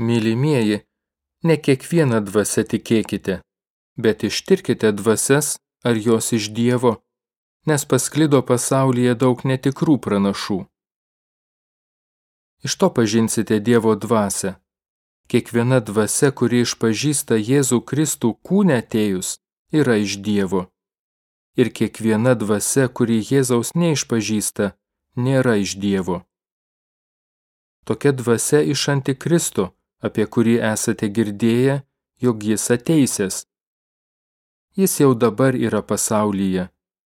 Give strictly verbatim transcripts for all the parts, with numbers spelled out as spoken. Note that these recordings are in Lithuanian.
Mylimieji, ne kiekvieną dvasią tikėkite, bet ištirkite dvasias, ar jos iš Dievo, nes pasklido pasaulyje daug netikrų pranašų. Iš to pažinsite Dievo dvasią. Kiekviena dvasia, kuri išpažįsta Jėzų Kristų kūne atėjus, yra iš Dievo. Ir kiekviena dvasia, kuri Jėzaus neišpažįsta, nėra iš Dievo. Tokia dvasia iš Antikristo, apie kurį esate girdėję, jog jis ateisęs. Jis jau dabar yra pasaulyje.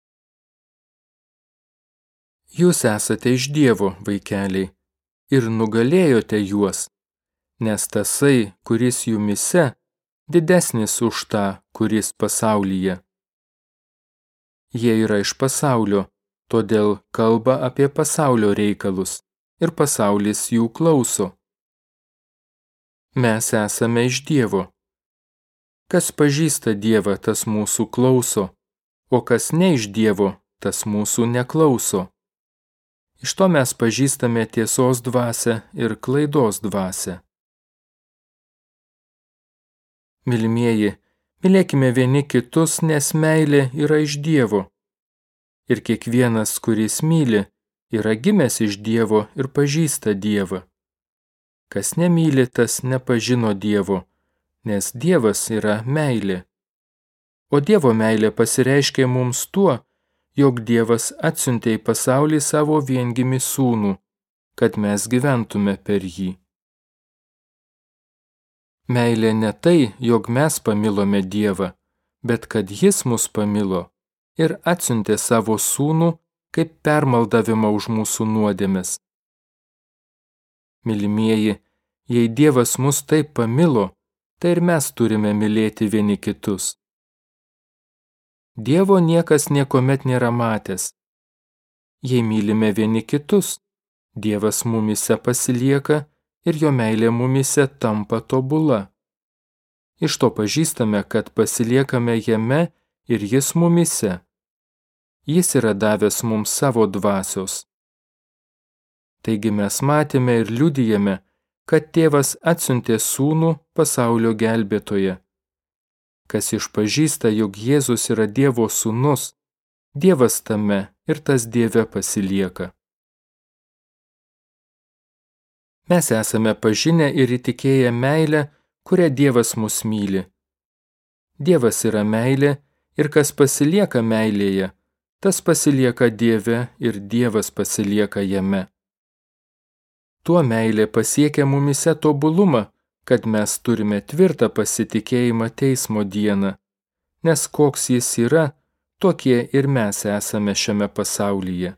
Jūs esate iš Dievo, vaikeliai, ir nugalėjote juos, nes tasai, kuris jumise, didesnis už tą, kuris pasaulyje. Jie yra iš pasaulio, todėl kalba apie pasaulio reikalus, ir pasaulis jų klauso. Mes esame iš Dievo. Kas pažįsta Dievą, tas mūsų klauso, o kas ne iš Dievo, tas mūsų neklauso. Iš to mes pažįstame tiesos dvasią ir klaidos dvasią. Mylimieji, mylėkime vieni kitus, nes meilė yra iš Dievo. Ir kiekvienas, kuris myli, yra gimęs iš Dievo ir pažįsta Dievą. Kas nemyli, tas nepažino Dievo, nes Dievas yra meilė. O Dievo meilė pasireiškė mums tuo, jog Dievas atsiuntė į pasaulį savo viengimį sūnų, kad mes gyventume per jį. Meilė ne tai, jog mes pamilome Dievą, bet kad Jis mus pamilo ir atsiuntė savo sūnų kaip permaldavimą už mūsų nuodėmes. Mylimieji, jei Dievas mus taip pamilo, tai ir mes turime mylėti vieni kitus. Dievo niekas niekuomet nėra matęs. Jei mylime vieni kitus, Dievas mumise pasilieka ir jo meilė mumise tampa tobula. Iš to pažįstame, kad pasiliekame jame ir jis mumise. Jis yra davęs mums savo dvasios. Taigi mes matėme ir liudijame, kad Tėvas atsiuntė sūnų pasaulio gelbėtoją. Kas išpažįsta, jog Jėzus yra Dievo sūnus, Dievas tame ir tas Dieve pasilieka. Mes esame pažinę ir įtikėję meilę, kurią Dievas mus myli. Dievas yra meilė ir kas pasilieka meilėje, tas pasilieka Dieve ir Dievas pasilieka jame. Tuo meilė pasiekia mumise tobulumą, kad mes turime tvirtą pasitikėjimą teismo dieną, nes koks jis yra, tokie ir mes esame šiame pasaulyje.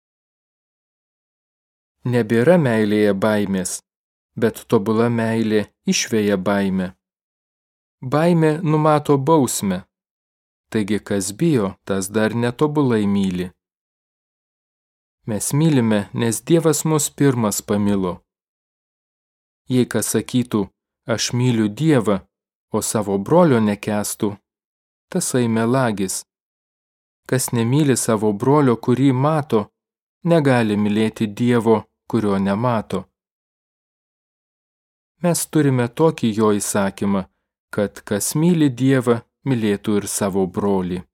Nebėra meilėje baimės, bet tobula meilė išveja baimę. Baimė numato bausmę, taigi kas bijo, tas dar netobulai myli. Mes mylime, nes Dievas mus pirmas pamilo. Jei kas sakytų, aš myliu Dievą, o savo brolio nekęstų, tasai melagis. Kas nemyli savo brolio, kurį mato, negali mylėti Dievo, kurio nemato. Mes turime tokį jo įsakymą, kad kas myli Dievą, mylėtų ir savo brolį.